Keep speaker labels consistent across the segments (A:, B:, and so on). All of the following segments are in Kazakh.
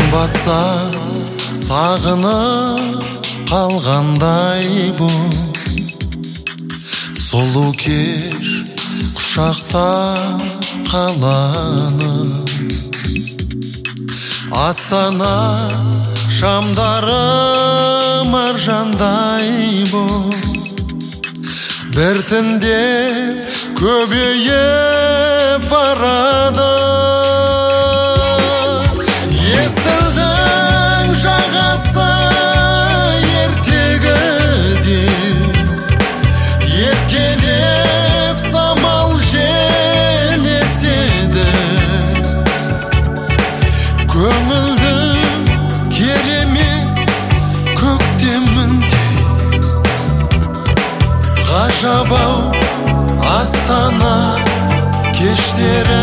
A: батса сағынып қалғандай бұл сұлу кеш құшақта қаланы Астана шамдары маржандай бұл біртіндеп көбейіп барады есілдің жағасы ертегіде еркелеп самал жел еседі көңілдің керемет көктемінде ғажап-ау Астана кештері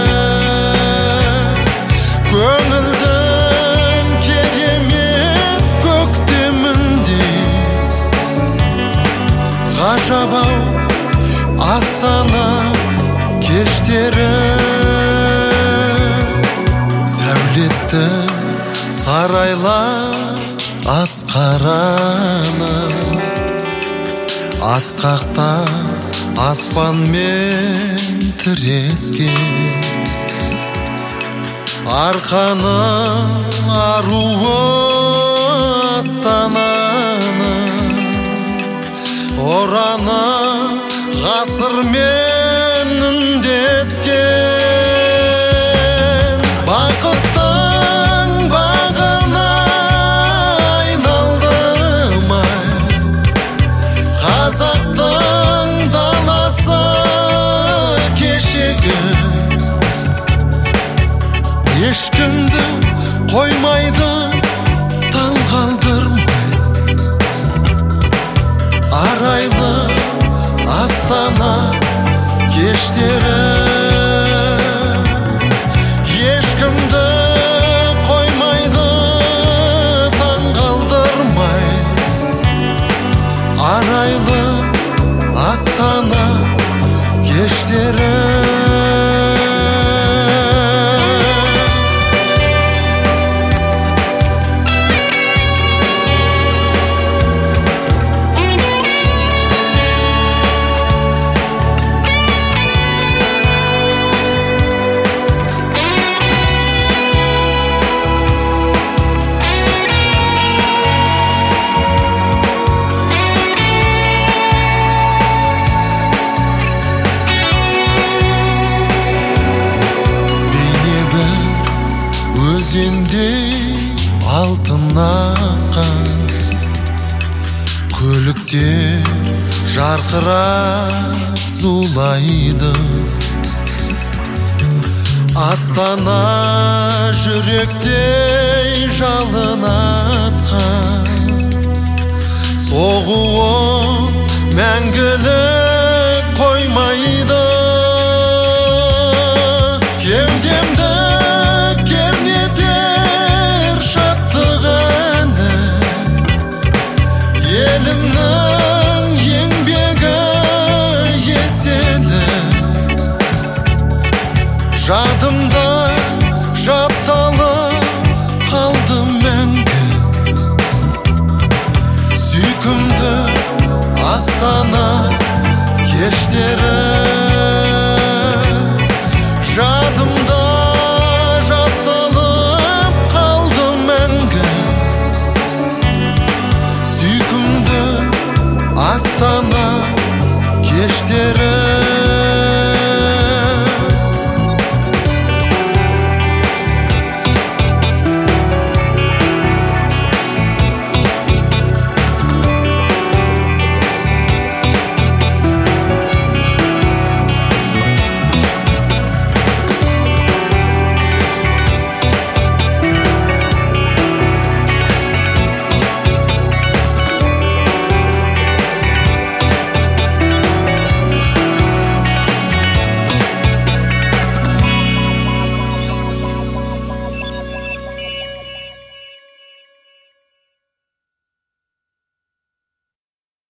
A: көңілдің керемет көктемінде ғажап-ау Астана кештері сәулетті сарайлар асқараны асқақта аспанмен тірескен арқаның аруы Астананың ораны ғасырмен үндескен бақыттың бағына айналдым ай қазақтың даласы кешегі ешкімді қоймайды таң қалдырмай арайлы Астана кештері ешкімді қоймайды таң қалдырмай арайлы Астана кештері өзендей алтын аққан көліктер жарқырап зулайды Астана жүректей жалын атқан соғуы мәңгілік қоймайды кеудемді елімнің еңбегі еселі жадымда жатталып қалды мәңгі сүйкімді Астана кештері